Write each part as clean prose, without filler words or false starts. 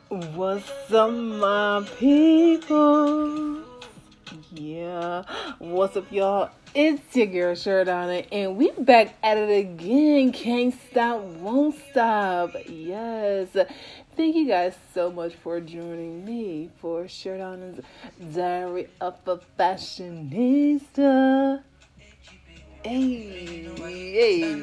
What's up, my people? Yeah, what's up, y'all? It's your girl Sherdonna, and we back at it again. Can't stop, won't stop. Yes, thank you guys so much for joining me for Sherdonna's Diary of a Fashionista. Hey.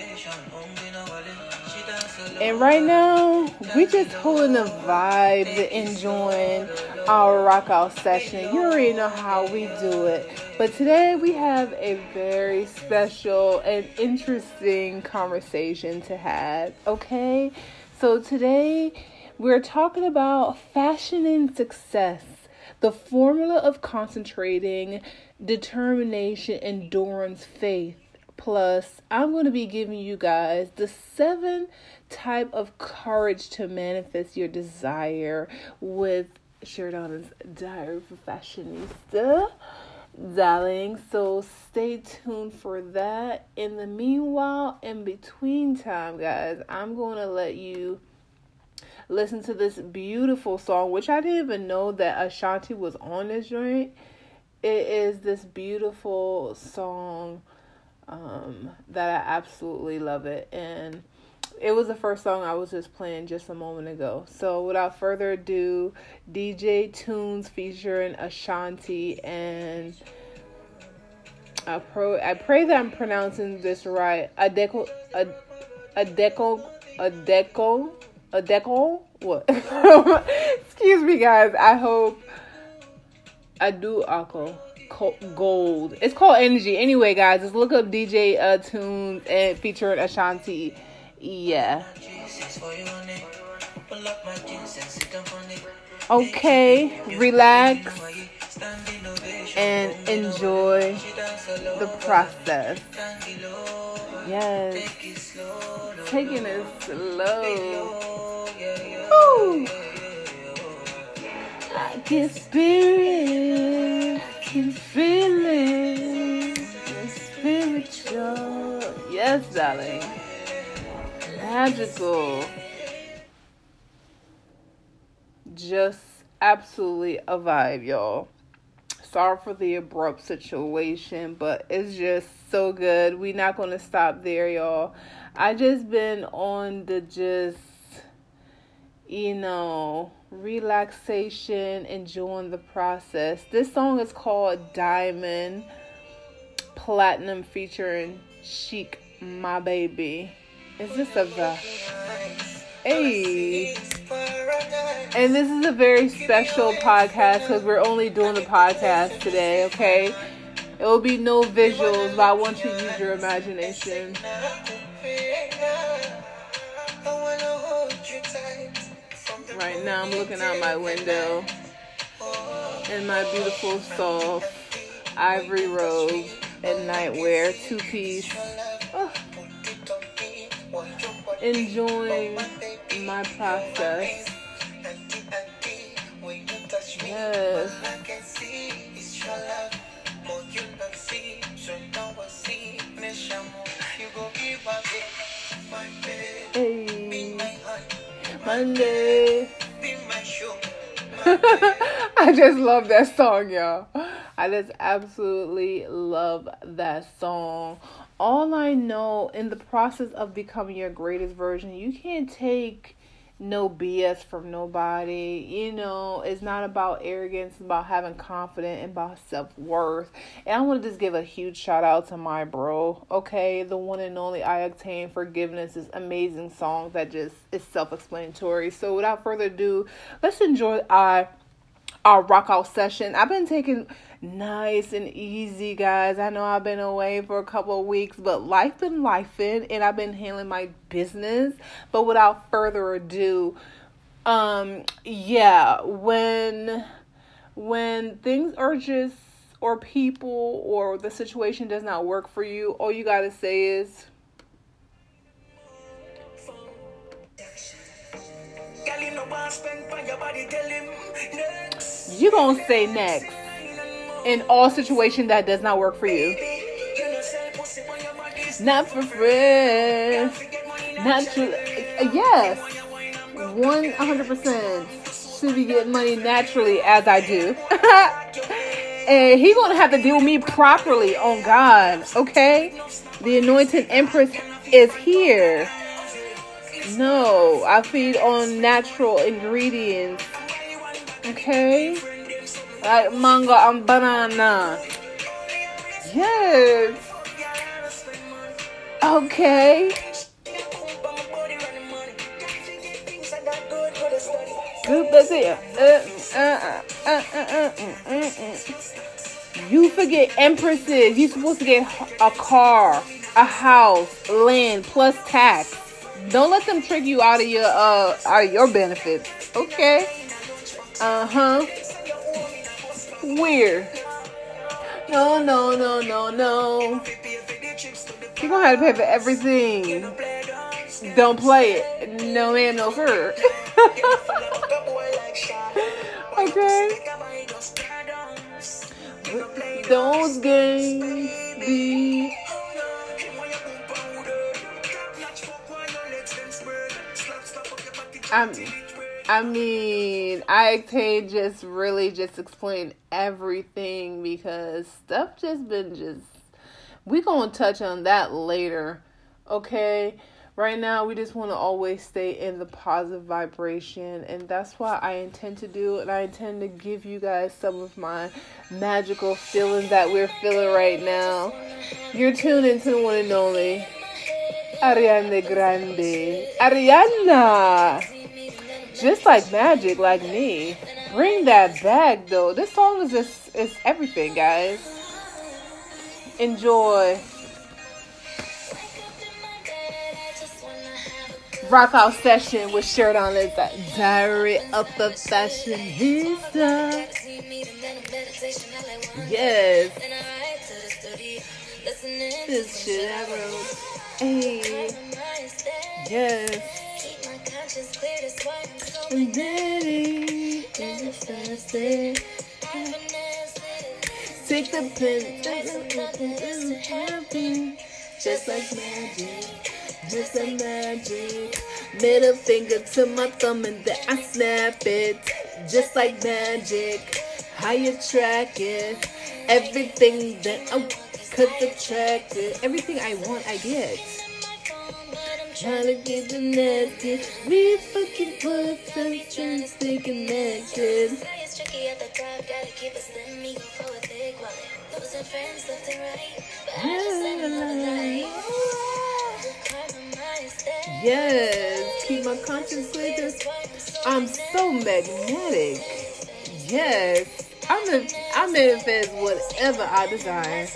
And right now, we just holding the vibes, enjoying our rock out session. You already know how we do it. But today we have a very special and interesting conversation to have, okay? So today we're talking about fashion and success, the formula of concentrating, determination, endurance, faith. Plus, I'm going to be giving you guys the 7 type of courage to manifest your desire with Sherdonna's Diary of a Fashionista, darling. So stay tuned for that. In the meanwhile, in between time, guys, I'm going to let you listen to this beautiful song, which I didn't even know that Ashanti was on this joint. It is this beautiful song that I absolutely love it, and it was the first song I was just playing just a moment ago. So without further ado, DJ Tunes featuring Ashanti, and I pray that I'm pronouncing this right. Adeko. What? Excuse me, guys. I hope Aduako. Gold. It's called Energy. Anyway, guys, just look up DJ Tunes and featuring Ashanti. Yeah. Okay, relax and enjoy the process. Yes. Taking it slow. Woo. I get spirit. Can feel it, spiritual. Yes, darling. Magical. Just absolutely a vibe, y'all. Sorry for the abrupt situation, but it's just so good. We're not going to stop there, y'all. I just been on the relaxation, enjoying the process. This song is called Diamond Platinum featuring Chic, My Baby. Is this a vibe? Hey. And this is a very special podcast because we're only doing the podcast today, okay? It will be no visuals, but I want you to use your imagination. Right now I'm looking out my window in my beautiful soft ivory robe and nightwear 2-piece. Enjoying my process. Yes. Hey. Monday. I just love that song, y'all. I just absolutely love that song. All I know, in the process of becoming your greatest version, you can't take no BS from nobody. You know, it's not about arrogance. It's about having confidence and about self-worth. And I want to just give a huge shout out to my bro, okay? The one and only I Obtain Forgiveness. This amazing song that just is self-explanatory. So without further ado, let's enjoy our rock out session. I've been taking nice and easy, guys. I know I've been away for a couple of weeks, but life been lifing, and I've been handling my business. But without further ado, when things are just, or people, or the situation does not work for you, all you gotta say is, you gonna say next in all situation that does not work for you. Not for friends. Not to, yes. 100% should be getting money naturally as I do. And he gonna have to deal with me properly on God, okay? The anointed empress is here. No, I feed on natural ingredients, okay? Like mango and banana. Yes. Okay. Good, that's it. You forget empresses. You're supposed to get a car, a house, land, plus tax. Don't let them trick you out of your benefits. Okay. Weird. No. You're gonna have to pay for everything. Don't play it. No man, no sir. Okay. Those games be. I mean, I can't just really just explain everything because stuff we gonna touch on that later, okay? Right now, we just want to always stay in the positive vibration, and that's what I intend to do, and I intend to give you guys some of my magical feelings that we're feeling right now. You're tuned into the one and only Ariana Grande. Ariana! Just like magic, like me. Bring that back, though. This song is everything, guys. Enjoy. Rock out session with shirt on. It's that Diary of a Fashionista. Yes. This shit I wrote. Hey. Yes. And daddy is thirsty. Take the pen, just like magic, just like magic. Middle finger to my thumb and then I snap it, just like magic. How you track it? Everything that I could attract it. Everything I want, I get. Trying to get the naked. We fucking put some strings, stay connected. It's tricky at the top, gotta keep it slim, me go for a thick wallet. Losing friends left and right, but I just said another night. Yes, keep my conscience clear. I'm so magnetic. Yes, I manifest whatever I desire.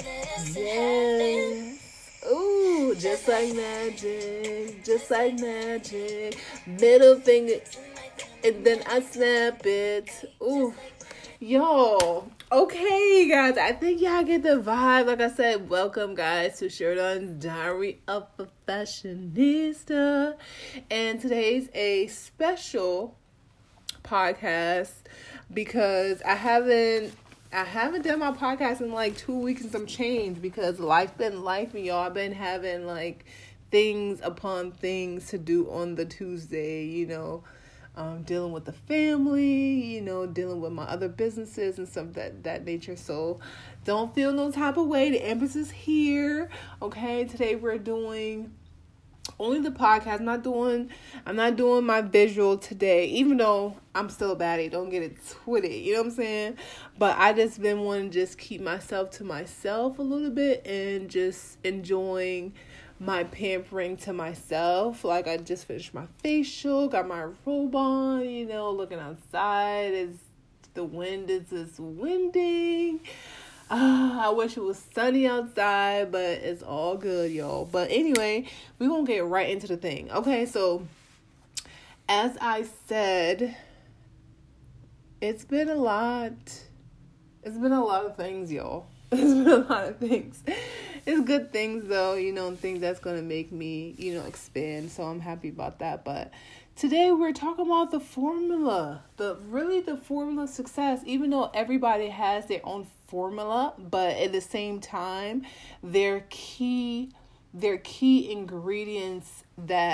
Yes. Ooh, just like magic, just like magic. Middle finger, and then I snap it. Ooh, yo. Okay, guys, I think y'all get the vibe. Like I said, welcome, guys, to Shirt On Diary of a Fashionista. And today's a special podcast because I haven't done my podcast in like 2 weeks and some change because life been life, and y'all. I've been having like things upon things to do on the Tuesday, dealing with the family, dealing with my other businesses and stuff that nature. So don't feel no type of way. The Empress is here. Okay, today we're doing only the podcast. I'm not doing my visual today, even though I'm still a baddie. Don't get it twisted. You know what I'm saying? But I just been wanting to just keep myself to myself a little bit and just enjoying my pampering to myself. Like I just finished my facial, got my robe on, looking outside as the wind is just winding. I wish it was sunny outside, but it's all good, y'all. But anyway, we're going to get right into the thing. Okay, so as I said, it's been a lot. It's been a lot of things, y'all. It's been a lot of things. It's good things, though, things that's going to make me, expand. So I'm happy about that. But today we're talking about the formula, the formula of success, even though everybody has their own formula, but at the same time, their key ingredients that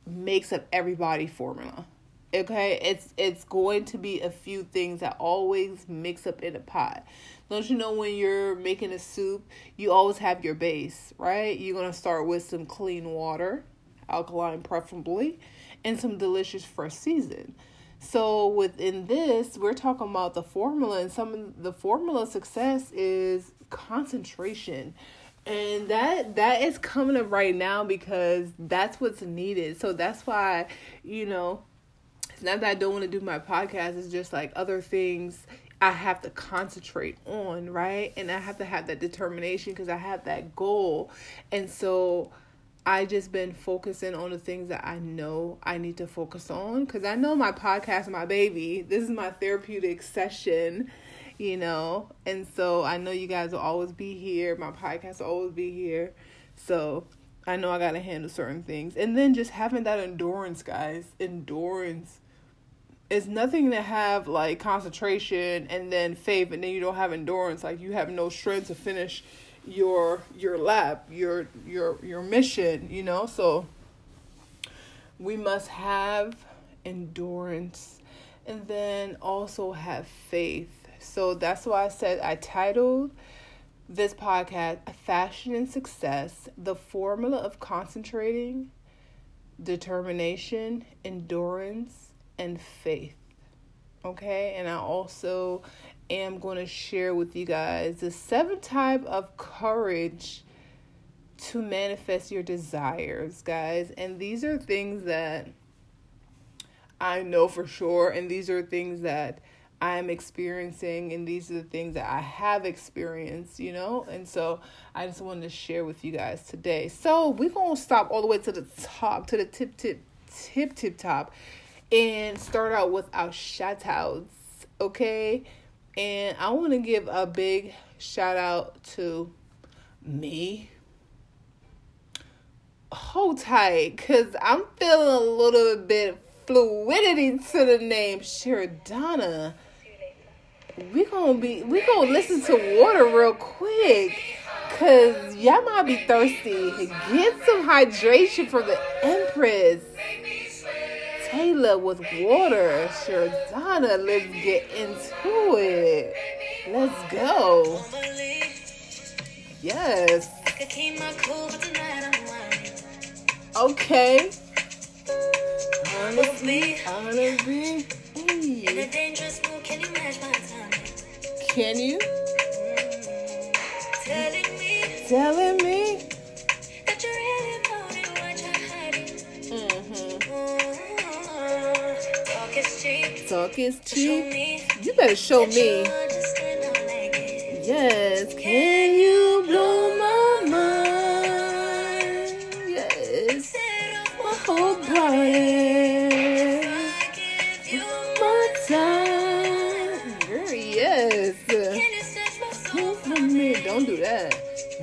makes up everybody's formula. Okay, it's going to be a few things that always mix up in a pot. Don't you know when you're making a soup, you always have your base, right? You're going to start with some clean water, alkaline preferably, and some delicious fresh season. So within this, we're talking about the formula, and some of the formula of success is concentration. And that is coming up right now because that's what's needed. So that's why, it's not that I don't want to do my podcast. It's just like other things I have to concentrate on, right? And I have to have that determination because I have that goal. And so I just been focusing on the things that I know I need to focus on because I know my podcast is my baby. This is my therapeutic session, and so I know you guys will always be here. My podcast will always be here. So I know I got to handle certain things. And then just having that endurance, guys. Endurance. It's nothing to have like concentration and then faith and then you don't have endurance. Like you have no strength to finish your lap, your mission, So we must have endurance and then also have faith. So that's why I said I titled this podcast Fashion and Success, the formula of concentrating, determination, endurance, and faith. Okay, and I also am going to share with you guys the 7 types of courage to manifest your desires, guys. And these are things that I know for sure, and these are things that I'm experiencing, and these are the things that I have experienced, and so I just wanted to share with you guys today. So we're going to stop all the way to the top, to the tip top, and start out with our shout outs, okay? And I want to give a big shout out to me. Hold tight, because I'm feeling a little bit fluidity to the name Sharadonna. We gonna listen to water real quick, cause y'all might be thirsty. Get some hydration from the Empress Taylor with water. Sharadonna, let's get into it. Let's go. Yes. Okay. Honestly. Can you? Telling me that you really want it, what you're hiding. Talk is cheap. You better show me. Yes. Can you blow my mind? Yes. My whole body. My time. Girl, yes. Don't do that.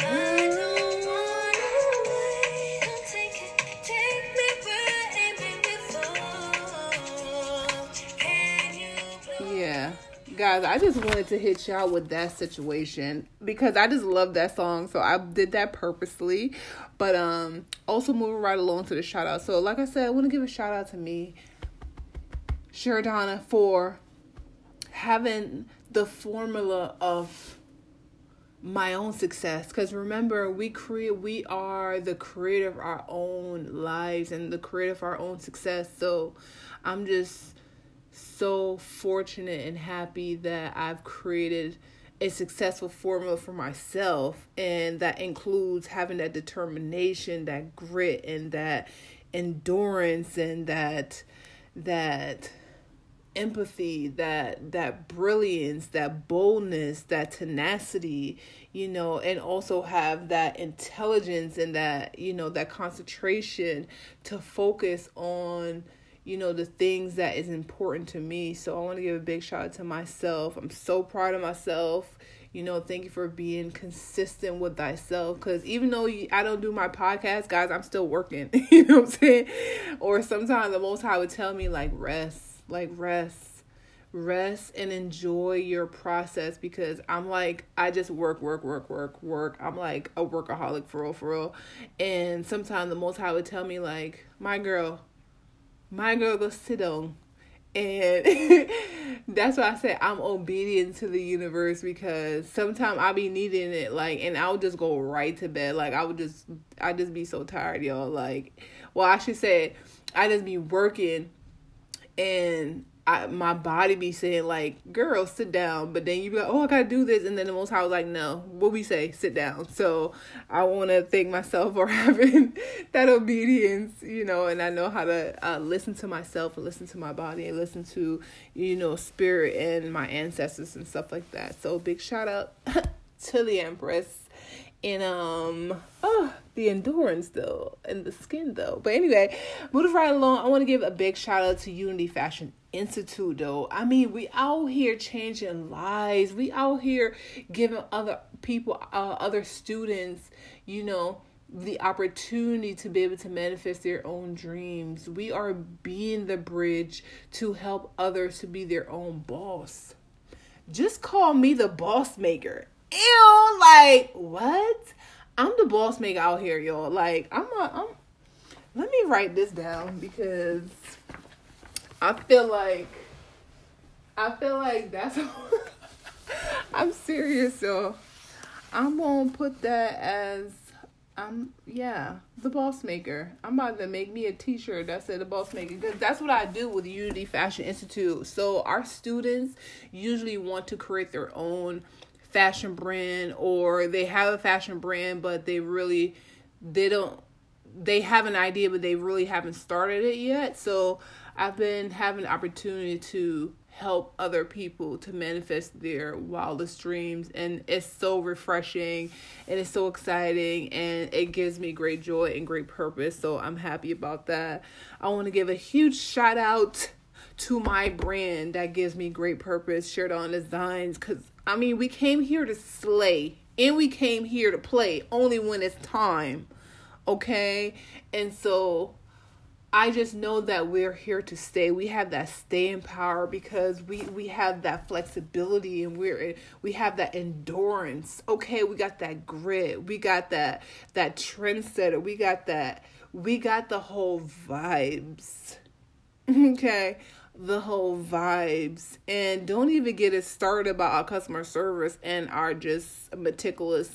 Yeah. Guys, I just wanted to hit y'all with that situation because I just love that song. So I did that purposely. But also moving right along to the shout out. So like I said, I want to give a shout out to me, Sharadonna, for having the formula of my own success. Because remember, we are the creator of our own lives and the creator of our own success. So I'm just so fortunate and happy that I've created a successful formula for myself, and that includes having that determination, that grit, and that endurance, and that empathy, that brilliance, that boldness, that tenacity, and also have that intelligence and that, that concentration to focus on, the things that is important to me. So I want to give a big shout out to myself. I'm so proud of myself. Thank you for being consistent with thyself. Because even though I don't do my podcast, guys, I'm still working. You know what I'm saying? Or sometimes the Most High would tell me, rest and enjoy your process, because I'm I just work. I'm like a workaholic for real. And sometimes the Most High would tell me my girl, my girl go sit down. And that's why I said I'm obedient to the universe, because sometimes I'll be needing it, like, and I'll just go right to bed. Like, I just be so tired, y'all. Like, well, I should say, I just be working, and my body be saying, like, girl, sit down. But then you be like, oh, I gotta do this. And then the Most High was like, no, what we say, sit down. So I want to thank myself for having that obedience, and I know how to listen to myself and listen to my body and listen to, spirit and my ancestors and stuff like that. So big shout out to the Empress. And the endurance though, and the skin though. But anyway, moving right along, I want to give a big shout out to Unity Fashion Institute though. I mean, we out here changing lives. We out here giving other people, other students, the opportunity to be able to manifest their own dreams. We are being the bridge to help others to be their own boss. Just call me the boss maker. Ew, like, what? I'm the boss maker out here, y'all. Like, let me write this down, because I feel like that's, I'm serious, y'all. I'm gonna put that as, the boss maker. I'm about to make me a t-shirt that said the boss maker, because that's what I do with Unity Fashion Institute. So our students usually want to create their own fashion brand, or they have a fashion brand, but they have an idea, but they really haven't started it yet. So I've been having the opportunity to help other people to manifest their wildest dreams, and it's so refreshing and it's so exciting, and it gives me great joy and great purpose. So I'm happy about that. I want to give a huge shout out to my brand that gives me great purpose, Shared On Designs, because I mean, we came here to slay, and we came here to play only when it's time, okay? And so I just know that we're here to stay. We have that staying power, because we have that flexibility, and we have that endurance, okay? We got that grit. We got that trendsetter. We got the whole vibes, okay? The whole vibes. And don't even get it started about our customer service and our just meticulous,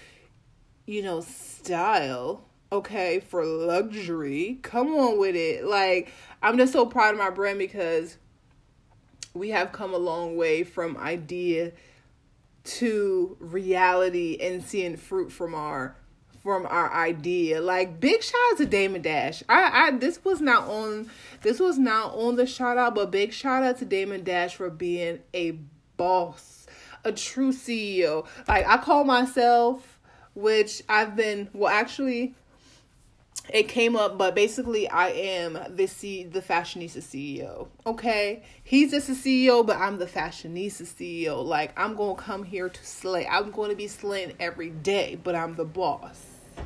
style, okay, for luxury. Come on with it. Like, I'm just so proud of my brand, because we have come a long way from idea to reality and seeing fruit from our idea. Like, big shout out to Damon Dash. This was not on the shout out, but big shout out to Damon Dash for being a boss, a true CEO. Like, I call myself, which I've been, well, actually it came up, but basically I am the fashionista CEO. Okay, he's just a CEO, but I'm the fashionista CEO. Like, I'm gonna come here to slay. I'm going to be slaying every day, but I'm the boss.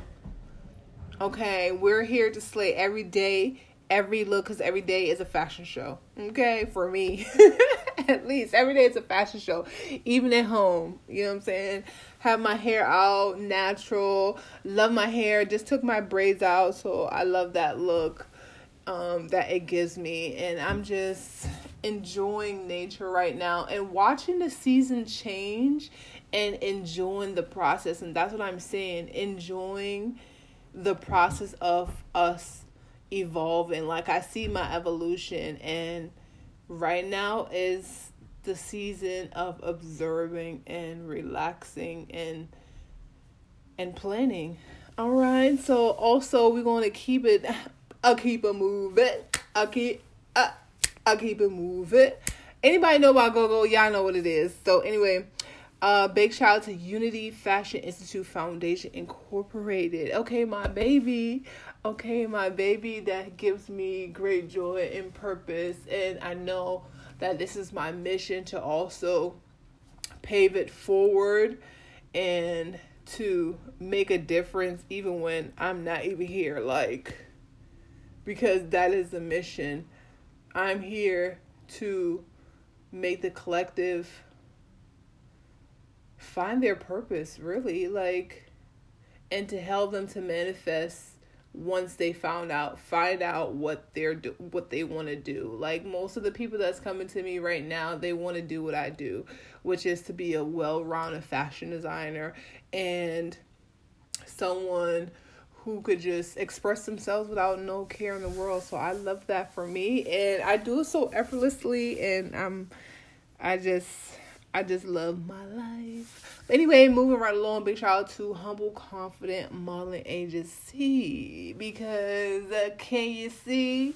Okay, we're here to slay every day, every look, because every day is a fashion show. Okay, for me, at least every day is a fashion show, even at home. You know what I'm saying? Have my hair out, natural. Love my hair. Just took my braids out, so I love that look that it gives me. And I'm just enjoying nature right now and watching the season change and enjoying the process. And that's what I'm saying. Enjoying the process of us evolving. Like, I see my evolution, and right now is the season of observing and relaxing and planning. All right, so also we're going to keep it moving. I'll keep it moving. Anybody know about go-go? Y'all know what it is. So anyway, big shout out to Unity Fashion Institute Foundation Incorporated. Okay, my baby that gives me great joy and purpose. And I know that this is my mission to also pave it forward and to make a difference even when I'm not even here. Like, because that is the mission. I'm here to make the collective find their purpose, really, like, and to help them to manifest once they find out what they want to do. Like most of the people that's coming to me right now, they want to do what I do, which is to be a well-rounded fashion designer and someone who could just express themselves without no care in the world. So I love that for me, and I do it so effortlessly, and I just love my life. But anyway, moving right along, big shout out to Humble Confident Modeling Agency, because can you see,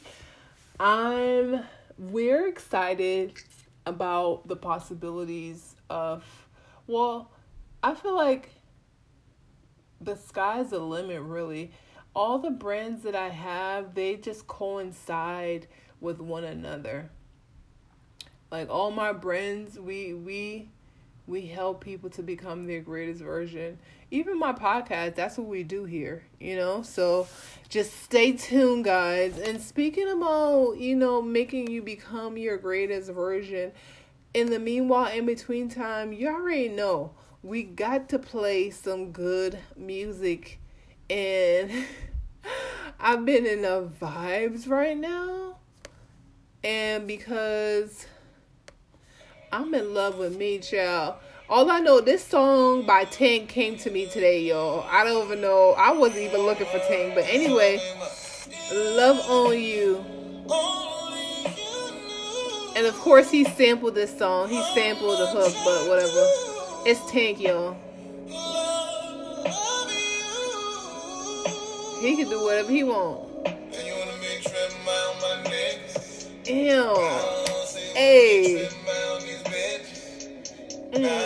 we're excited about the possibilities of, well, I feel like the sky's the limit, really. All the brands that I have, they just coincide with one another. Like all my brands, we help people to become their greatest version. Even my podcast, that's what we do here, So just stay tuned, guys. And speaking about, making you become your greatest version, in the meanwhile, in between time, you already know we got to play some good music. And I've been in the vibes right now. And because I'm in love with me, child. All I know, this song by Tank came to me today, y'all. I don't even know. I wasn't even looking for Tank. But anyway, Love on You. And of course, he sampled this song. He sampled the hook, but whatever. It's Tank, y'all. He can do whatever he wants. Ew. Hey. You don't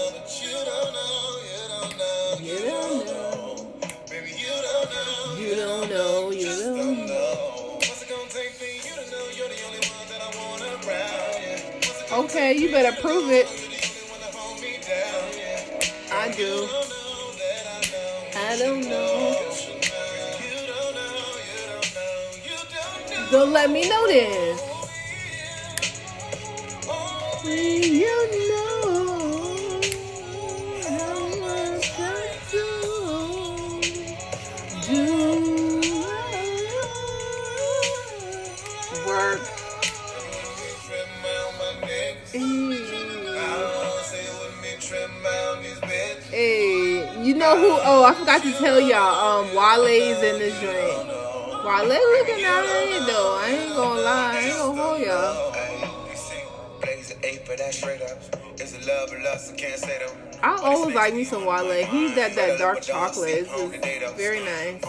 know. What's it gonna take for you to know you're the only one that I want around? Okay, you better prove it. I do. I don't know. Don't let me know this. You know. Hey, you know who? Oh, I forgot to tell y'all. Wale's in this joint. Wale looking alright though. I ain't gonna lie. I ain't gonna hold y'all. I always like me some Wale. He's that dark chocolate. It's very nice.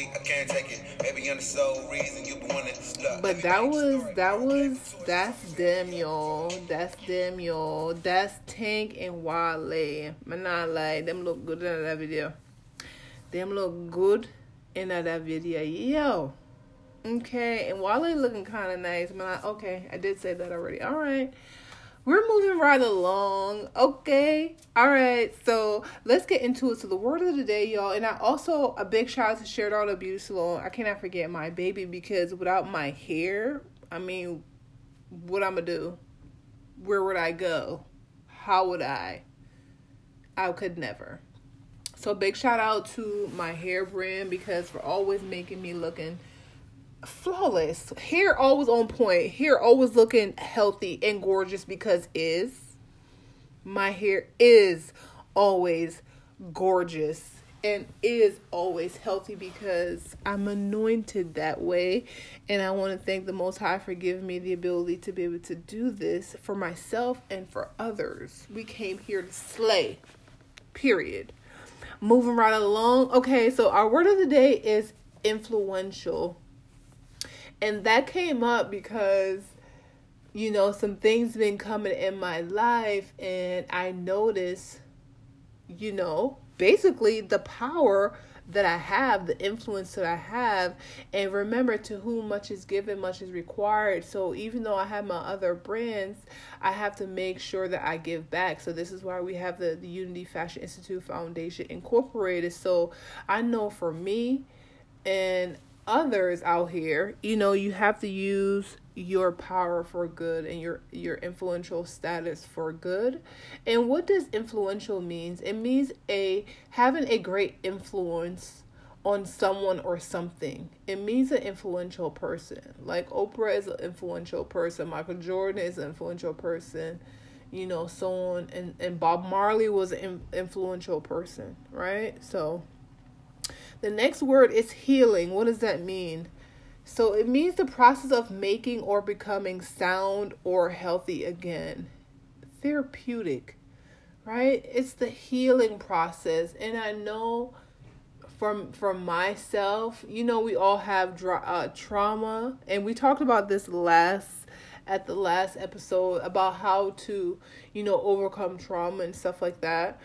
But that's them, y'all. That's Tank and Wale. Man, not like them look good in that video. Yo. Okay, and Wale looking kind of nice. Man, okay, I did say that already. All right. We're moving right along. Okay. All right. So let's get into it. So the word of the day, y'all. And I also, a big shout out to Sheridan Beauty Salon. I cannot forget my baby, because without my hair, I mean, what I'm going to do? Where would I go? How would I? I could never. So big shout out to my hair brand, because for always making me looking flawless. Hair always on point. Hair always looking healthy and gorgeous, because my hair is always gorgeous and is always healthy, because I'm anointed that way. And I want to thank the Most High for giving me the ability to be able to do this for myself and for others. We came here to slay. Period. Moving right along. Okay, so our word of the day is influential. And that came up because, some things been coming in my life, and I noticed, basically the power that I have, the influence that I have. And remember, to whom much is given, much is required. So even though I have my other brands, I have to make sure that I give back. So this is why we have the Unity Fashion Institute Foundation Incorporated. So I know for me and others out here, you have to use your power for good and your influential status for good. And what does influential means? It means having a great influence on someone or something. It means an influential person. Like Oprah is an influential person. Michael Jordan is an influential person. So on. And Bob Marley was an influential person, right? So the next word is healing. What does that mean? So it means the process of making or becoming sound or healthy again. Therapeutic, right? It's the healing process. And I know from myself, we all have trauma, and we talked about this at the last episode about how to overcome trauma and stuff like that.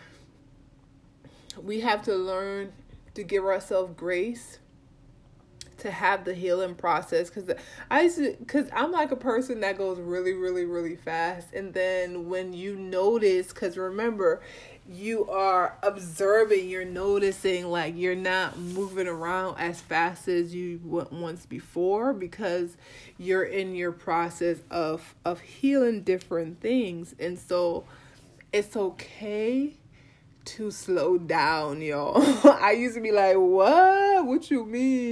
We have to learn to give ourselves grace to have the healing process, because I'm like a person that goes really, really, really fast, and then when you notice, because remember, you are observing, you're noticing, like, you're not moving around as fast as you went once before, because you're in your process of healing different things. And so it's okay to slow down, y'all. I used to be like, what you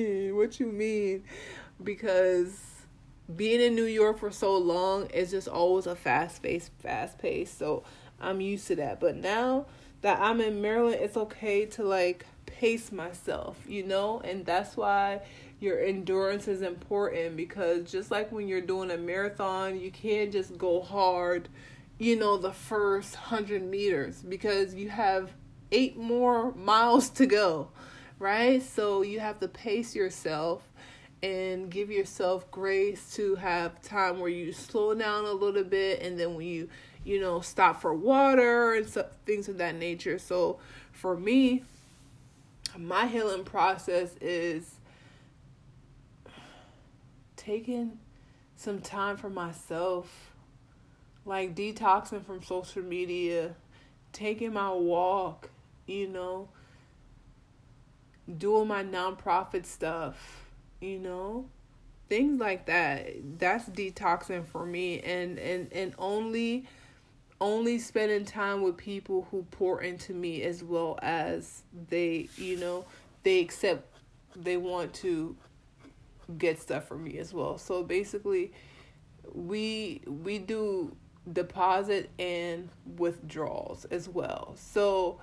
mean? Because being in New York for so long is just always a fast pace. So I'm used to that. But now that I'm in Maryland, it's okay to like pace myself, and that's why your endurance is important, because just like when you're doing a marathon, you can't just go hard, the first 100 meters, because you have 8 more miles to go, right? So you have to pace yourself and give yourself grace to have time where you slow down a little bit, and then when you stop for water and things of that nature. So for me, my healing process is taking some time for myself, like detoxing from social media, taking my walk, doing my nonprofit stuff, things like that. That's detoxing for me, and only spending time with people who pour into me, as well as they want to get stuff from me as well. So basically, we do deposit and withdrawals as well. So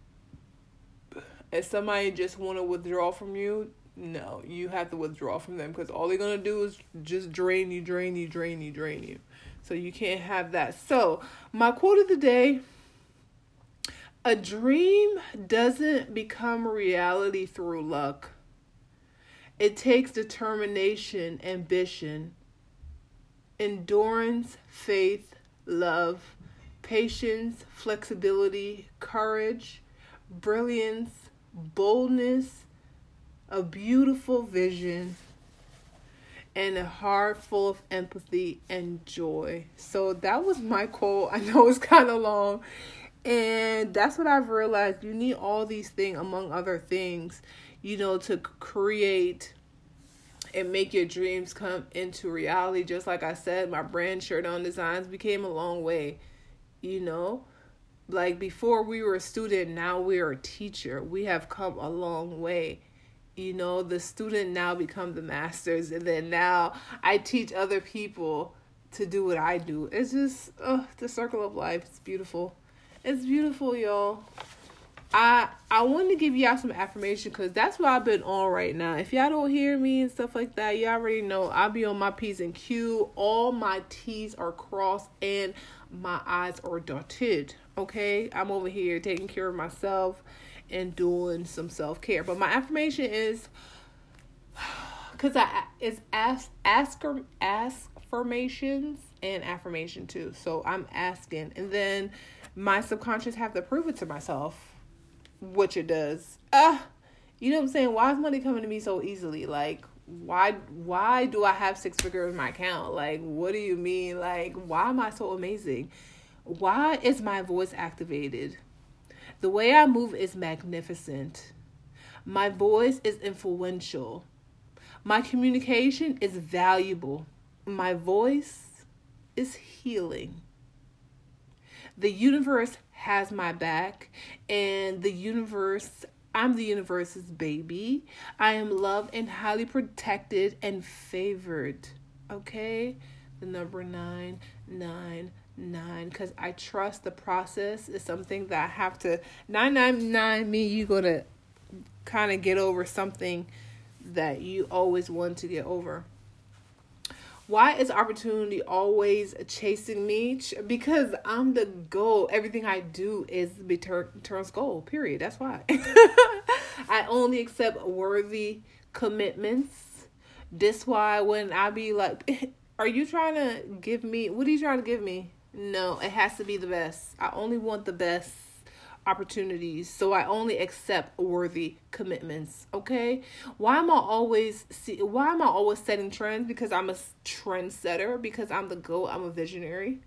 if somebody just want to withdraw from you, no, you have to withdraw from them, because all they're going to do is just drain you. So you can't have that. So my quote of the day: a dream doesn't become reality through luck. It takes determination, ambition, endurance, faith, love, patience, flexibility, courage, brilliance, boldness, a beautiful vision, and a heart full of empathy and joy. So that was my quote. I know it's kind of long, and that's what I've realized. You need all these things, among other things, to create and make your dreams come into reality. Just like I said, my brand Shirt On Designs became a long way. Like before we were a student, now we're a teacher. We have come a long way. The student now become the masters, and then now I teach other people to do what I do. It's just the circle of life. It's beautiful. It's beautiful, y'all. I wanted to give y'all some affirmation, because that's what I've been on right now. If y'all don't hear me and stuff like that, y'all already know I'll be on my P's and Q. All my T's are crossed and my I's are dotted. Okay? I'm over here taking care of myself and doing some self-care. But my affirmation is, because it's affirmations and affirmation too. So I'm asking, and then my subconscious have to prove it to myself, which it does. You know what I'm saying? Why is money coming to me so easily? Like, why do I have 6 figures in my account? Like, what do you mean? Like, why am I so amazing? Why is my voice activated? The way I move is magnificent. My voice is influential. My communication is valuable. My voice is healing. The universe has my back, and the universe I'm the universe's baby. I am loved and highly protected and favored. Okay? The number 999. Because I trust the process is something that I have to. 999 mean you're going to kind of get over something that you always want to get over. Why is opportunity always chasing me? Because I'm the goal. Everything I do is turns gold, period. That's why. I only accept worthy commitments. This why when I be like, are you trying to give me, what are you trying to give me? No, it has to be the best. I only want the best opportunities, so I only accept worthy commitments. Okay, why am I always setting trends? Because I'm a trendsetter, because I'm the GOAT, I'm a visionary.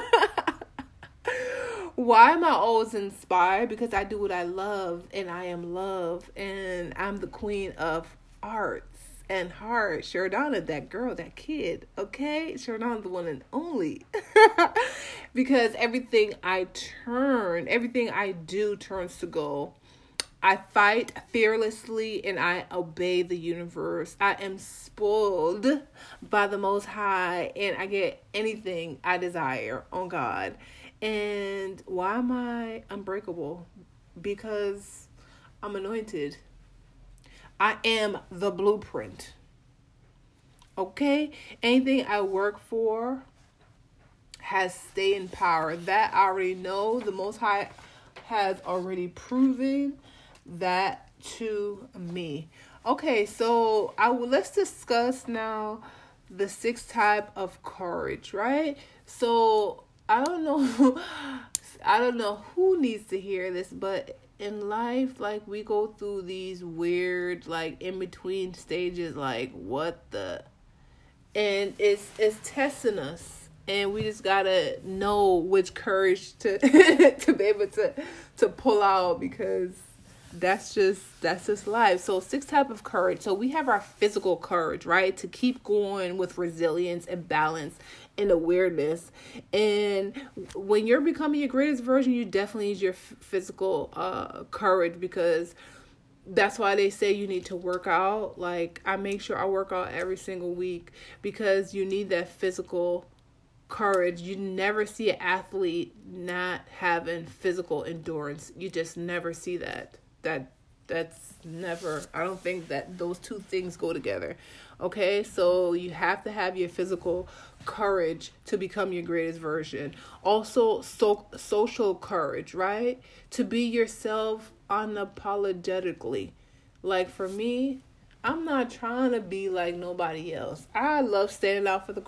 Why am I always inspired? Because I do what I love, and I am love, and I'm the queen of arts and heart. Shardonna, that girl, that kid, okay? Shardonna, the one and only. Because everything I do turns to gold. I fight fearlessly and I obey the universe. I am spoiled by the Most High and I get anything I desire on God. And why am I unbreakable? Because I'm anointed. I am the blueprint. Okay? Anything I work for has staying power. That I already know. The Most High has already proven that to me. Okay, so let's discuss now the 6th type of courage, right? So I don't know who needs to hear this, but in life, like, we go through these weird, like, in between stages, like, and it's testing us. And we just gotta know which courage to to be able to pull out, because that's just life. So 6 type of courage. So we have our physical courage, right? To keep going with resilience and balance and awareness. And when you're becoming your greatest version, you definitely need your physical courage, because that's why they say you need to work out. Like, I make sure I work out every single week, because you need that physical courage. You never see an athlete not having physical endurance. You just never see that. That's never, I don't think that those two things go together. Okay, so you have to have your physical courage to become your greatest version. Also, social courage, right? To be yourself unapologetically. Like, for me, I'm not trying to be like nobody else. I love standing out from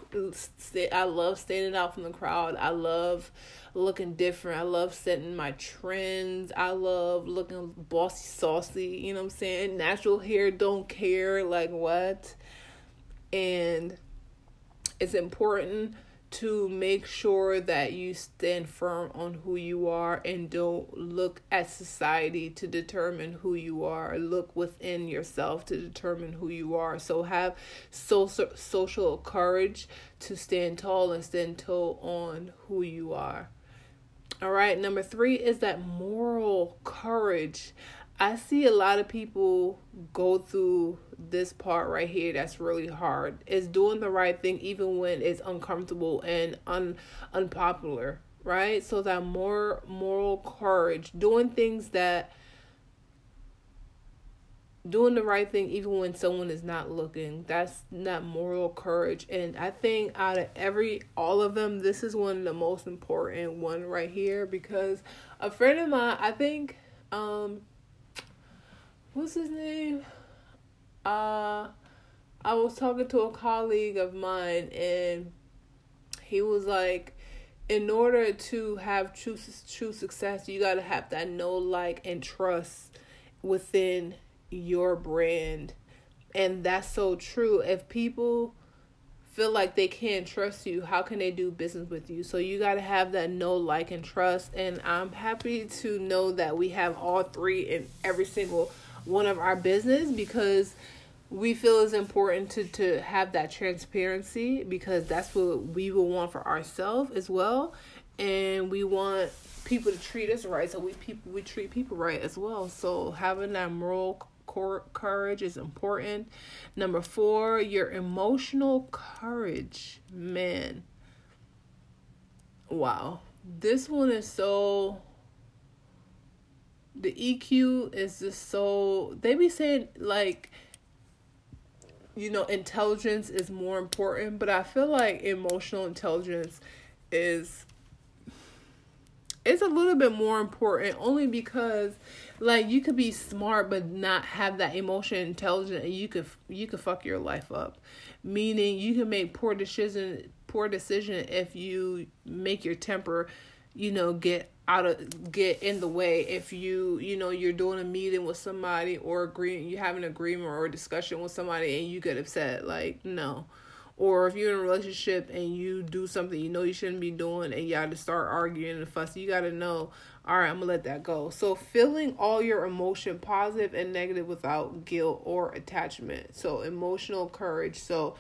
the crowd. I love looking different. I love setting my trends. I love looking bossy, saucy, you know what I'm saying? Natural hair, don't care, like what? And it's important to make sure that you stand firm on who you are and don't look at society to determine who you are. Look within yourself to determine who you are. So have social courage to stand tall and stand toe on who you are. All right, number 3 is that moral courage. I see a lot of people go through this part right here that's really hard. It's doing the right thing even when it's uncomfortable and unpopular, right? So that moral courage, doing the right thing even when someone is not looking. That's not moral courage. And I think out of all of them, this is one of the most important one right here, because a friend of mine, I think, what's his name? I was talking to a colleague of mine, and he was like, in order to have true success, you gotta have that know, like, and trust within your brand. And that's so true. If people feel like they can't trust you, how can they do business with you? So you got to have that know, like, and trust. And I'm happy to know that we have all 3 in every single one of our business, because we feel it's important to have that transparency, because that's what we will want for ourselves as well. and we want people to treat us right, so we treat people right as well. So having that moral courage is important. Number 4, your emotional courage. Man, wow, this one is so, the EQ is just so, they be saying like, you know, intelligence is more important, but I feel like emotional intelligence is a little bit more important, only because like you could be smart but not have that emotional intelligence, and you could fuck your life up. Meaning you can make poor decision if you make your temper, you know, get in the way. If you know, you're doing a meeting with somebody or you have an agreement or a discussion with somebody and you get upset, like, no. Or if you're in a relationship and you do something you know you shouldn't be doing and y'all just start arguing and fussing, you got to know, all right, I'm going to let that go. So feeling all your emotion, positive and negative, without guilt or attachment. So emotional courage. So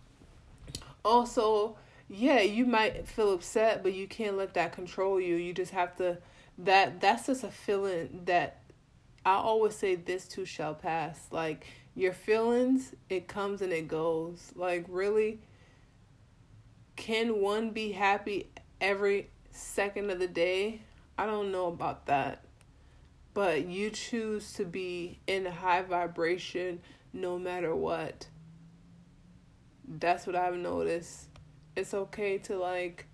also, yeah, you might feel upset, but you can't let that control you. You just have to, that's just a feeling that I always say, this too shall pass. Like, your feelings, it comes and it goes. Like, really, can one be happy every second of the day? I don't know about that. But you choose to be in a high vibration no matter what. That's what I've noticed. It's okay to, like,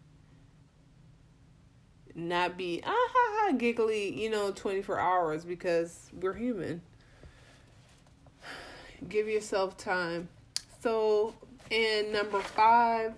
not be giggly, 24 hours, because we're human. Give yourself time. So, and number five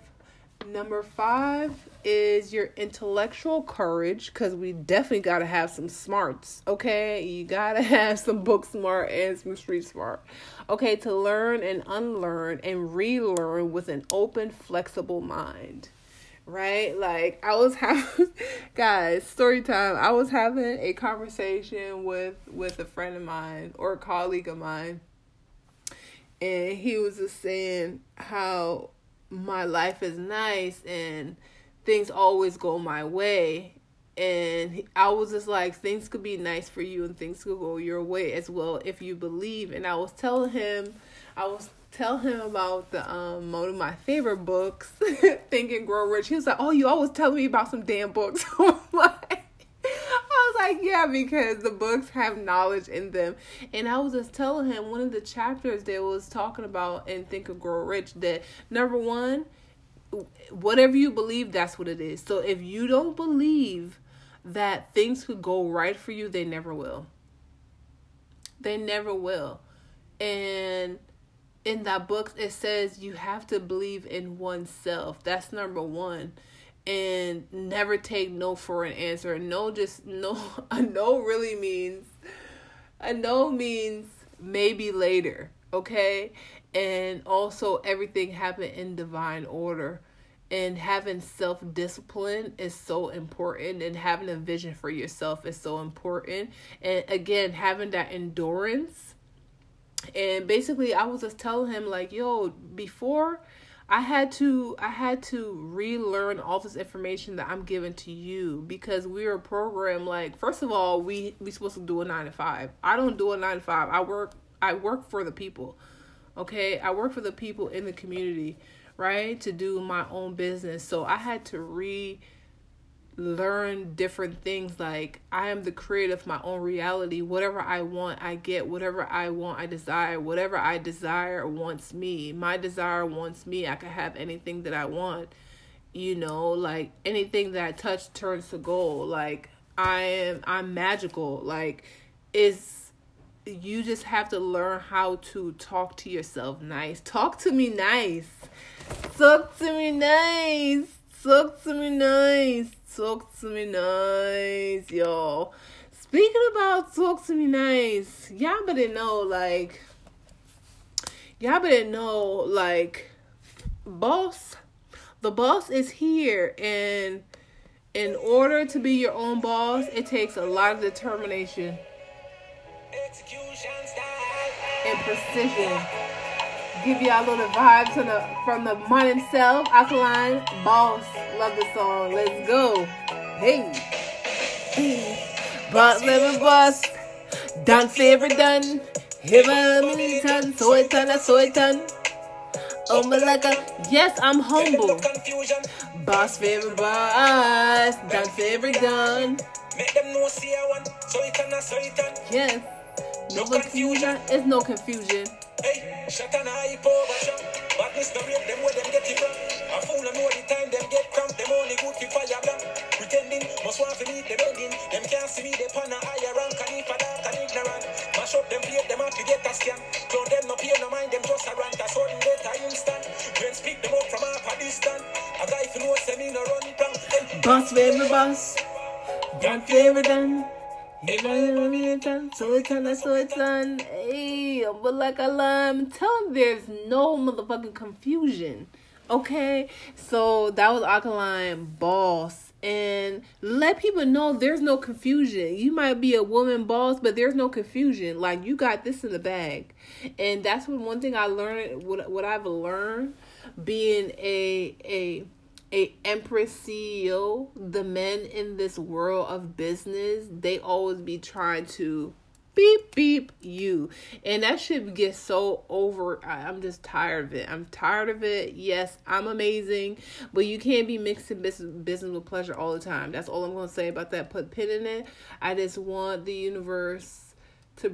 is your intellectual courage, because we definitely got to have some smarts, okay? You got to have some book smart and some street smart, okay? To learn and unlearn and relearn with an open, flexible mind, right? Like, I was having, guys, story time. I was having a conversation with a friend of mine, or a colleague of mine, and he was just saying how my life is nice and things always go my way. And I was just like, things could be nice for you and things could go your way as well if you believe. And I was telling him about the one of my favorite books, Think and Grow Rich. He was like, oh, you always telling me about some damn books. I was like, yeah, because the books have knowledge in them. And I was just telling him, one of the chapters that was talking about in Think and Grow Rich, that number one, whatever you believe, that's what it is. So if you don't believe that things could go right for you, they never will. They never will. And in that book, it says you have to believe in oneself. That's number one. And never take no for an answer. No, just no. A no really means, a no means maybe later, okay? And also, everything happened in divine order. And having self-discipline is so important. And having a vision for yourself is so important. And again, having that endurance. And basically, I was just telling him, like, yo, before, I had to relearn all this information that I'm giving to you, because we were programmed, like, first of all, we supposed to do a 9 to 5. I don't do a 9 to 5. I work for the people. Okay? I work for the people in the community, right? To do my own business. So I had to learn different things. Like, I am the creator of my own reality. Whatever I want, I get. Whatever I want, I desire. Whatever I desire wants me. My desire wants me. I can have anything that I want. Like, anything that I touch turns to gold. Like, I'm magical. Like, you just have to learn how to talk to yourself nice. Talk to me nice. Talk to me nice. Talk to me nice. Talk to me nice, y'all. Speaking about talk to me nice, y'all better know, the boss is here, and in order to be your own boss, it takes a lot of determination and precision. Give y'all a little vibes from the man himself, Alkaline Boss. Love the song. Let's go. Hey, hey. Boss level boss. Done favorite done. Have a militant. So it done. Oh, my like a, yes, I'm humble. Boss favorite boss. Done favorite done. Make them know see I want. So it done. Yes. No confusion. It's no confusion. Hey, shut an eye over shot. Badness no rate them where them get it from. A fool and know the time them get cramped. Them only good for fire black. Pretending, must want to meet the bending. Them can't see me, they pan a higher rank. And if I that and ignorant. Mash up them plate, them have to get a scam. Clown them no pay no mind, them just a rant. A sudden death a instant. When speak them up from half a distance. A guy who knows them in a run prank. Boss favorite boss. Done favorite done. So it's done. Hey, but like I love, tell them there's no motherfucking confusion. Okay, so that was Alkaline Boss, and let people know there's no confusion. You might be a woman boss, but there's no confusion. Like, you got this in the bag, and that's one thing I learned. What I've learned being a Empress CEO, the men in this world of business, they always be trying to beep you, and that shit gets so over. I'm just tired of it. I'm tired of it. Yes, I'm amazing, but you can't be mixing business with pleasure all the time. That's all I'm gonna say about that. Put pin in it. I just want the universe to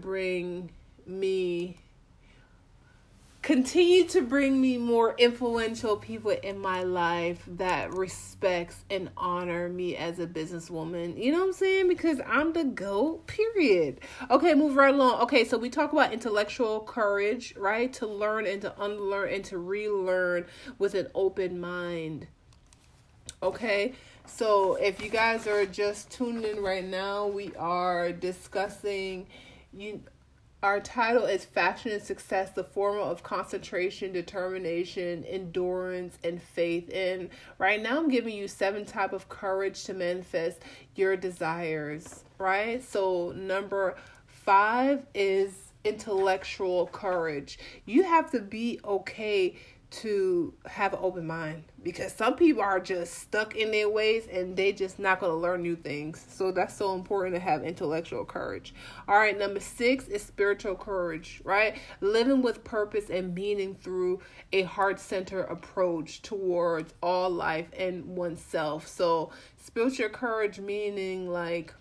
continue to bring me more influential people in my life that respects and honor me as a businesswoman. You know what I'm saying? Because I'm the GOAT, period. Okay, move right along. Okay, so we talk about intellectual courage, right? To learn and to unlearn and to relearn with an open mind. Okay, so if you guys are just tuned in right now, we are discussing our title is Fashion and Success, the Formula of Concentration, Determination, Endurance, and Faith. And right now I'm giving you 7 types of courage to manifest your desires, right? So number 5 is intellectual courage. You have to be okay to have an open mind, because some people are just stuck in their ways and they just not going to learn new things. So that's so important to have intellectual courage. All right, number 6 is spiritual courage, right? Living with purpose and meaning through a heart-centered approach towards all life and oneself. So spiritual courage meaning like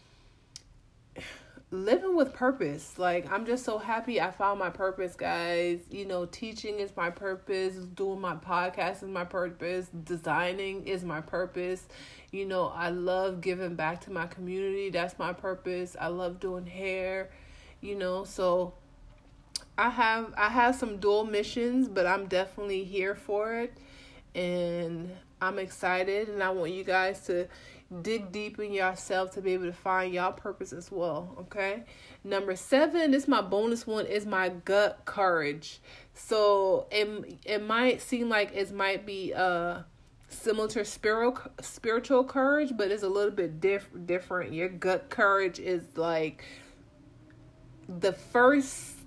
living with purpose. Like, I'm just so happy I found my purpose, guys. You know, teaching is my purpose. Doing my podcast is my purpose. Designing is my purpose. You know, I love giving back to my community. That's my purpose. I love doing hair, you know, so I have some dual missions, but I'm definitely here for it. And I'm excited, and I want you guys to dig deep in yourself to be able to find your purpose as well, okay? Number 7, this is my bonus one, is my gut courage. So it might seem like it might be similar to spiritual courage, but it's a little bit different. Your gut courage is like the first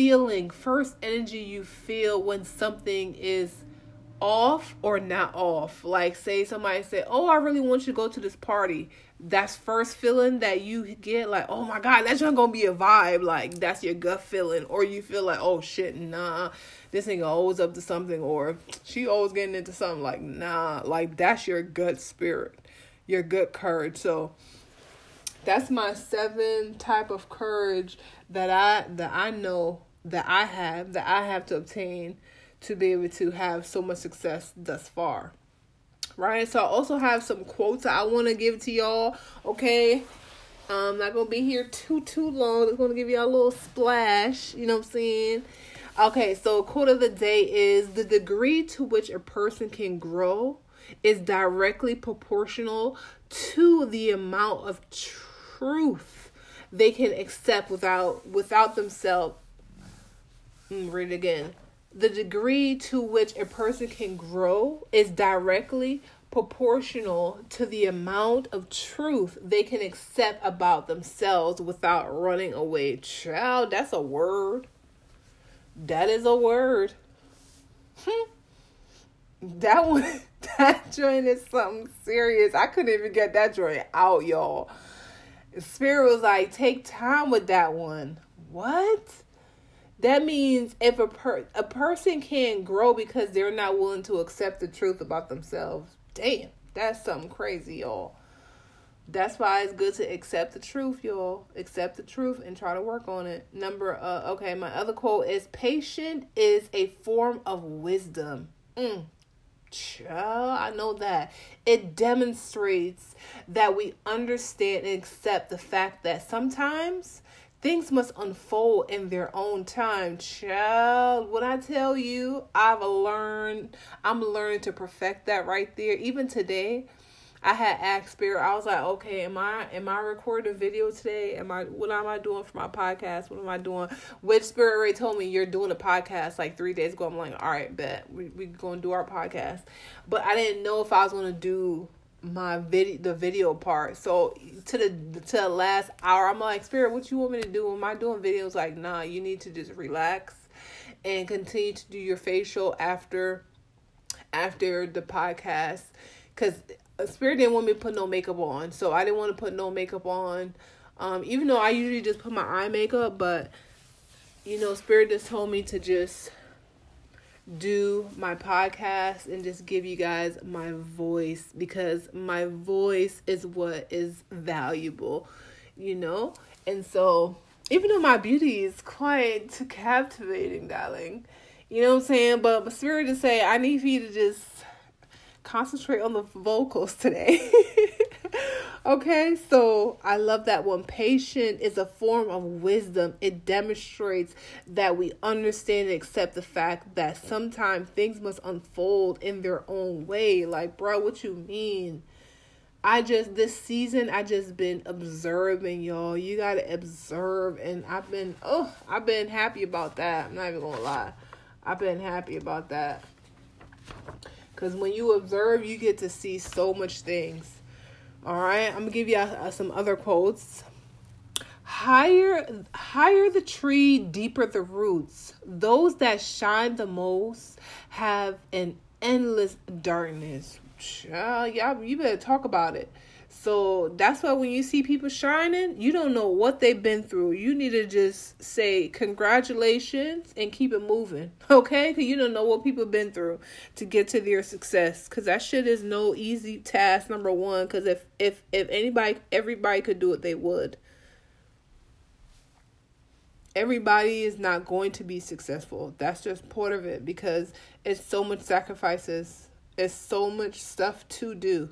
energy you feel when something is off or not off. Like, say somebody said, oh, I really want you to go to this party. That's first feeling that you get, like, oh my God, that's not gonna be a vibe. Like, that's your gut feeling. Or you feel like, oh shit, nah, this nigga always up to something, or she always getting into something. Like, nah, like, that's your gut spirit, your gut courage. So that's my 7 type of courage that I know that I have to obtain to be able to have so much success thus far, right? So I also have some quotes I want to give to y'all, okay? I'm not going to be here too long. I'm going to give y'all a little splash, you know what I'm saying? Okay, so quote of the day is, the degree to which a person can grow is directly proportional to the amount of truth they can accept without themselves. Read it again. The degree to which a person can grow is directly proportional to the amount of truth they can accept about themselves without running away. Child, that's a word. That is a word. That one, that joint is something serious. I couldn't even get that joint out, y'all. Spirit was like, take time with that one. What? That means if a person can't grow because they're not willing to accept the truth about themselves. Damn, that's something crazy, y'all. That's why it's good to accept the truth, y'all. Accept the truth and try to work on it. Okay, my other quote is, patient is a form of wisdom. Child, I know that. It demonstrates that we understand and accept the fact that sometimes things must unfold in their own time. Child, when I tell you, I'm learning to perfect that right there. Even today, I had asked Spirit, I was like, okay, am I recording a video today? What am I doing for my podcast? What am I doing? Which Spirit already told me you're doing a podcast like 3 days ago. I'm like, all right, bet. We going to do our podcast. But I didn't know if I was going to do the video part. So to the last hour, I'm like, Spirit, what you want me to do? Am I doing videos? Like, nah, you need to just relax and continue to do your facial after the podcast. Because Spirit didn't want me to put no makeup on, so I didn't want to put no makeup on. Even though I usually just put my eye makeup, but Spirit just told me to just do my podcast and just give you guys my voice, because my voice is what is valuable, And so, even though my beauty is quite captivating, darling, you know what I'm saying? But my Spirit just say, I need for you to just concentrate on the vocals today. Okay, so I love that one. Patient is a form of wisdom. It demonstrates that we understand and accept the fact that sometimes things must unfold in their own way. Like, bro, what you mean? This season, I just been observing, y'all. You gotta observe, and I've been happy about that. I'm not even gonna lie. I've been happy about that. Because when you observe, you get to see so much things. All right, I'm going to give you some other quotes. Higher the tree, deeper the roots. Those that shine the most have an endless darkness. Y'all, you better talk about it. So that's why when you see people shining, you don't know what they've been through. You need to just say congratulations and keep it moving, okay? Because you don't know what people have been through to get to their success. Because that shit is no easy task, number one. Because if everybody could do it, they would. Everybody is not going to be successful. That's just part of it, because it's so much sacrifices. It's so much stuff to do.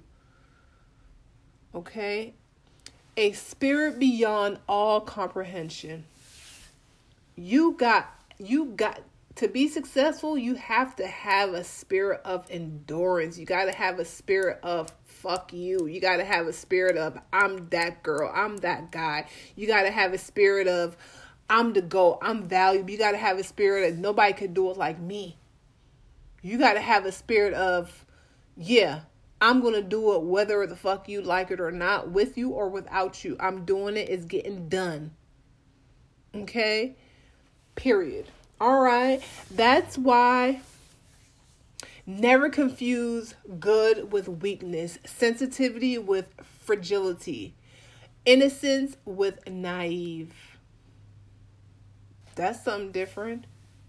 Okay? A spirit beyond all comprehension. You got to be successful, you have to have a spirit of endurance. You got to have a spirit of fuck you. You got to have a spirit of I'm that girl, I'm that guy. You got to have a spirit of I'm the GOAT, I'm valuable. You got to have a spirit of nobody could do it like me. You got to have a spirit of, yeah, I'm going to do it whether the fuck you like it or not, with you or without you. I'm doing it. It's getting done. Okay? Period. All right. That's why never confuse good with weakness, sensitivity with fragility, innocence with naive. That's something different.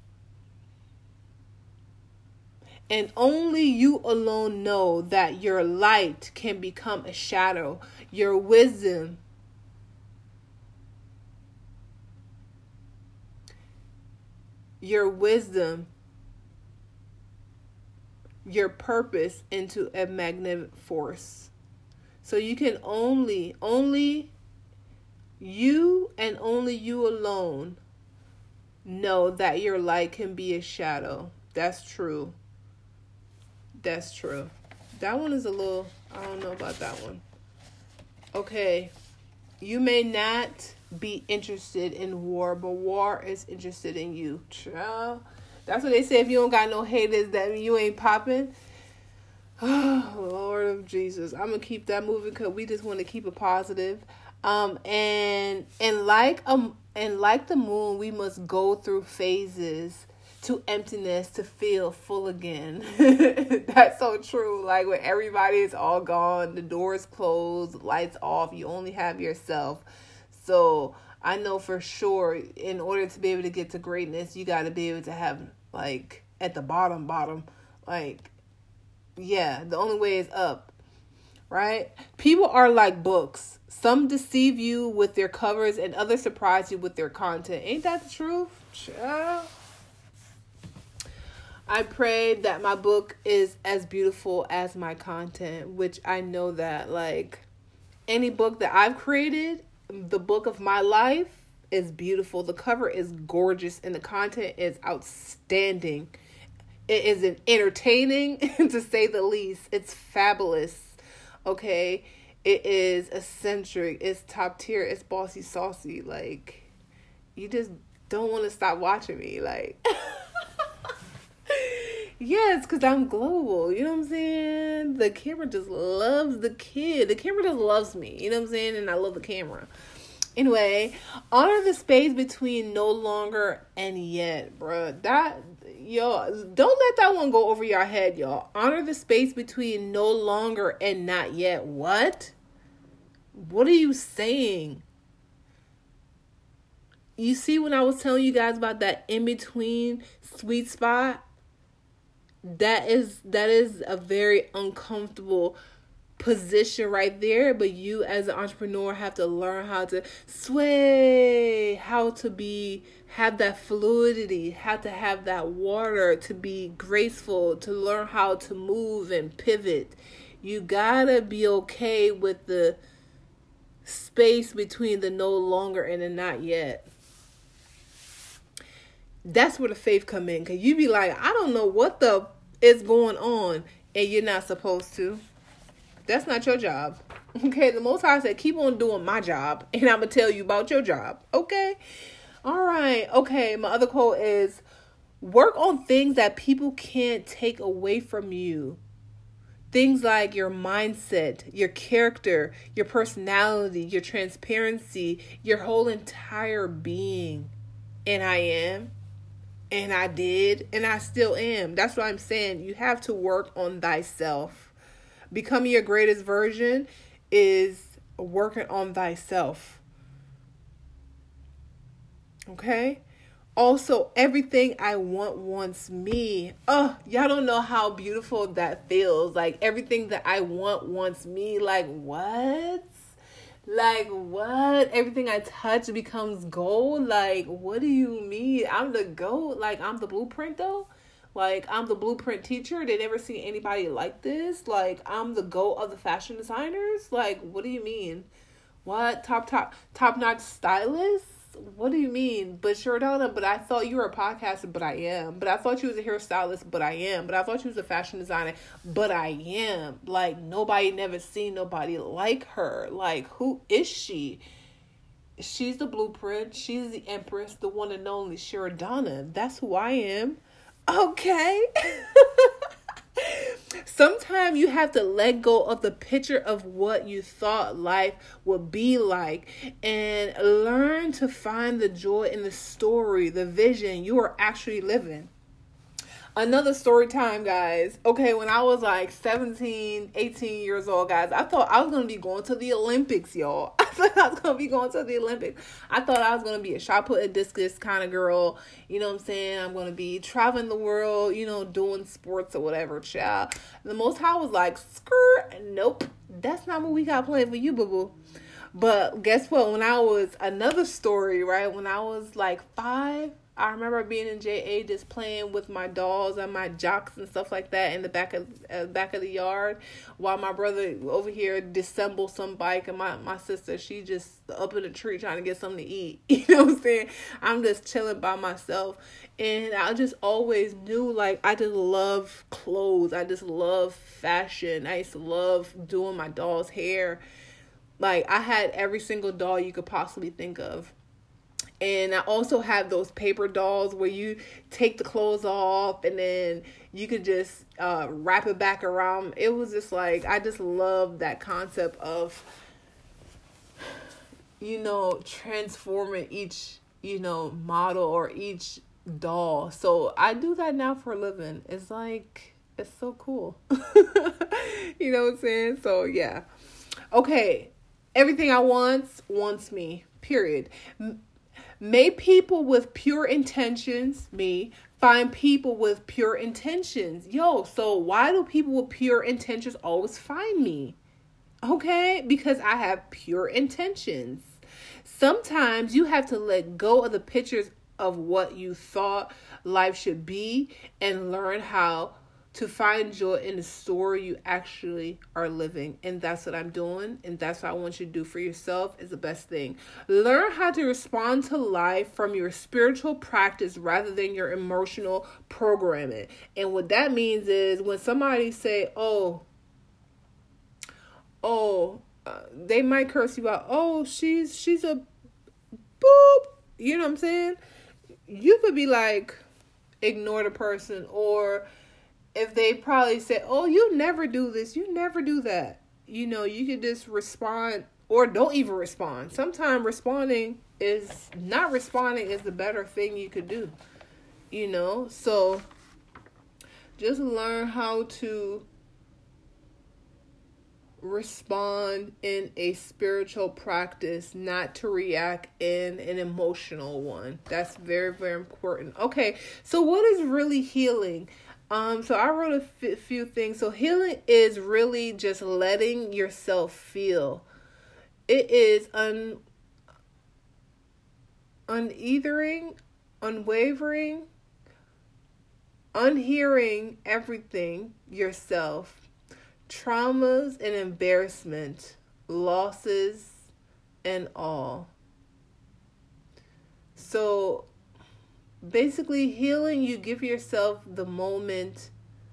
And only you alone know that your light can become a shadow. Your wisdom, your purpose into a magnetic force. So you can only you and only you alone know that your light can be a shadow. That's true. That's true. That one is a little, I don't know about that one. Okay. You may not be interested in war, but war is interested in you. Child. That's what they say. If you don't got no haters, that mean you ain't popping. Oh, Lord of Jesus. I'm going to keep that moving because we just want to keep it positive. And like the moon, we must go through phases to emptiness to feel full again. That's so true. Like when everybody is all gone, the doors closed, lights off, you only have yourself. So I know for sure, in order to be able to get to greatness, you got to be able to have, like, at the bottom, like, yeah, the only way is up, right? People are like books. Some deceive you with their covers and others surprise you with their content. Ain't that the truth? Child. I pray that my book is as beautiful as my content, which I know that, like, any book that I've created, the book of my life is beautiful. The cover is gorgeous and the content is outstanding. It is entertaining, to say the least. It's fabulous. Okay? It is eccentric. It's top tier. It's bossy saucy. Like, you just don't want to stop watching me. Like, yes, because I'm global. You know what I'm saying? The camera just loves the kid. The camera just loves me. You know what I'm saying? And I love the camera. Anyway, honor the space between no longer and yet, bruh. That, y'all, don't let that one go over your head, y'all. Honor the space between no longer and not yet. What? What are you saying? You see, when I was telling you guys about that in-between sweet spot, that is a very uncomfortable position right there. But you as an entrepreneur have to learn how to sway, how to have that fluidity, how to have that water, to be graceful, to learn how to move and pivot. You gotta be okay with the space between the no longer and the not yet. That's where the faith come in. Because you be like, I don't know what the is going on, and you're not supposed to. That's not your job. Okay, the Most High said, keep on doing my job, and I'm going to tell you about your job. Okay? All right. Okay, my other quote is, work on things that people can't take away from you. Things like your mindset, your character, your personality, your transparency, your whole entire being. And I am. And I did, and I still am. That's what I'm saying. You have to work on thyself. Becoming your greatest version is working on thyself. Okay? Also, everything I want wants me. Oh, y'all don't know how beautiful that feels. Like, everything that I want wants me. Like, what? Like, what? Everything I touch becomes gold? Like, what do you mean? I'm the GOAT? Like, I'm the blueprint, though? Like, I'm the blueprint teacher? They never seen anybody like this? Like, I'm the GOAT of the fashion designers? Like, what do you mean? What? Top-notch stylist? What do you mean? But Jordana, but I thought you were a podcaster, but I am. But I thought you was a hairstylist, but I am. But I thought you was a fashion designer, but I am. Like, nobody never seen nobody like her. Like, who is she? She's the blueprint. She's the empress, the one and only Jordana. That's who I am. Okay. Sometimes you have to let go of the picture of what you thought life would be like and learn to find the joy in the story, the vision you are actually living. Another story time, guys. Okay, when I was like 17, 18 years old, guys, I thought I was going to be going to the Olympics, y'all. I thought I was going to be going to the Olympics. I thought I was going to be a shot put and discus kind of girl. You know what I'm saying? I'm going to be traveling the world, you know, doing sports or whatever, child. The Most High was like, skirt, nope. That's not what we got planned for you, boo-boo. But guess what? When I was, another story, right? When I was like 5, I remember being in JA just playing with my dolls and my jocks and stuff like that in the back of the yard, while my brother over here disassembled some bike, and my sister, she just up in the tree trying to get something to eat. You know what I'm saying? I'm just chilling by myself, and I just always knew, like, I just love clothes. I just love fashion. I used to love doing my doll's hair. Like, I had every single doll you could possibly think of. And I also have those paper dolls where you take the clothes off and then you could just wrap it back around. It was just like, I just love that concept of, you know, transforming each, you know, model or each doll. So I do that now for a living. It's like, it's so cool. You know what I'm saying? So yeah. Okay. Everything I wants me. Period. May people with pure intentions, me, find people with pure intentions. Yo, so why do people with pure intentions always find me? Okay, because I have pure intentions. Sometimes you have to let go of the pictures of what you thought life should be and learn how to find joy in the story you actually are living. And that's what I'm doing. And that's what I want you to do for yourself is the best thing. Learn how to respond to life from your spiritual practice rather than your emotional programming. And what that means is when somebody say, they might curse you out. Oh, she's a boop. You know what I'm saying? You could be like, ignore the person. Or if they probably say, oh, you never do this, you never do that. You know, you could just respond or don't even respond. Sometimes not responding is the better thing you could do. You know, so just learn how to respond in a spiritual practice, not to react in an emotional one. That's very, very important. Okay, so what is really healing? So I wrote a few things. So healing is really just letting yourself feel. It is unwavering, unhearing everything yourself. Traumas and embarrassment, losses, and all. So basically, healing, you give yourself the moment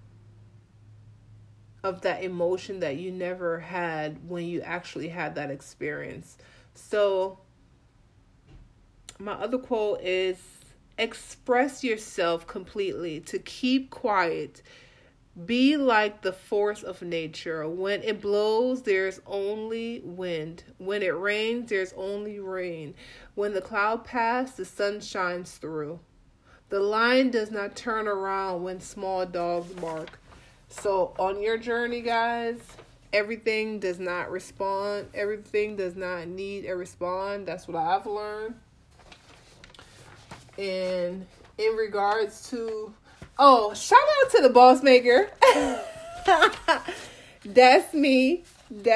of that emotion that you never had when you actually had that experience. So my other quote is, express yourself completely. To keep quiet. Be like the force of nature. When it blows, there's only wind. When it rains, there's only rain. When the cloud passes, the sun shines through. The lion does not turn around when small dogs bark. So on your journey, guys, everything does not respond. Everything does not need a response. That's what I've learned. And in regards to, shout out to the Boss Maker. That's me.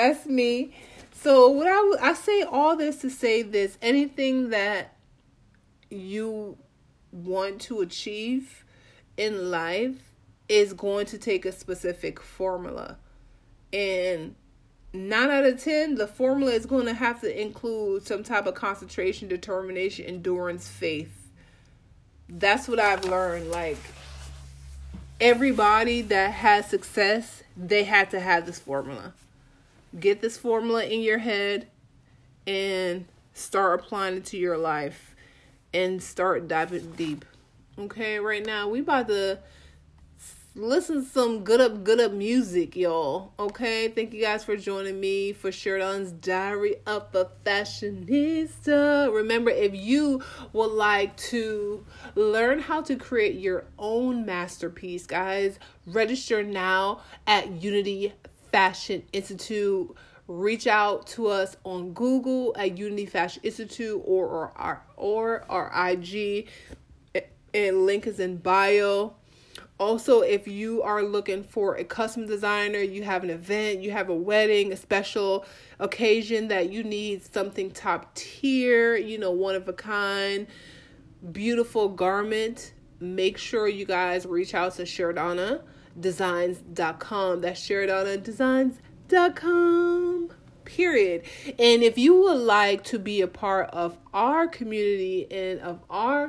So what I say all this to say this, anything that you want to achieve in life is going to take a specific formula. And 9 out of 10, the formula is going to have to include some type of concentration, determination, endurance, faith. That's what I've learned. Like, everybody that has success, they had to have this formula. Get this formula in your head and start applying it to your life and start diving deep. Okay, right now we about to listen to some good up music, y'all. Okay, thank you guys for joining me for Sheridan's Diary of a Fashionista. Remember, if you would like to learn how to create your own masterpiece, guys, register now at Unity Fashion Institute. Reach out to us on Google at Unity Fashion Institute or our IG, and link is in bio. Also, if you are looking for a custom designer, you have an event, you have a wedding, a special occasion that you need something top tier, one of a kind, beautiful garment, make sure you guys reach out to SheridannaDesigns.com. That's SheridannaDesigns.com. Period. And if you would like to be a part of our community and of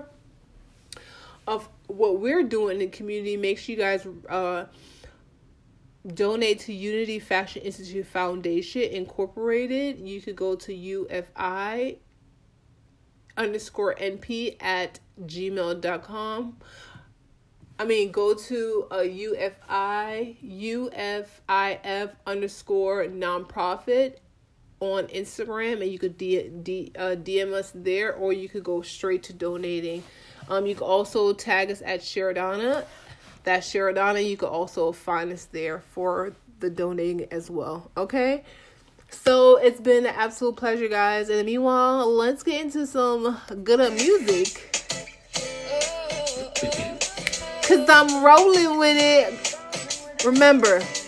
what we're doing in the community, make sure you guys donate to Unity Fashion Institute Foundation Incorporated. You could go to UFI_NP@gmail.com. Go to UFIF_nonprofit on Instagram, and you could DM us there, or you could go straight to donating You can also tag us at Sharadonna. That's Sharadonna. You can also find us there for the donating as well. Okay? So it's been an absolute pleasure, guys. And meanwhile, let's get into some good music. Because I'm rolling with it. Remember,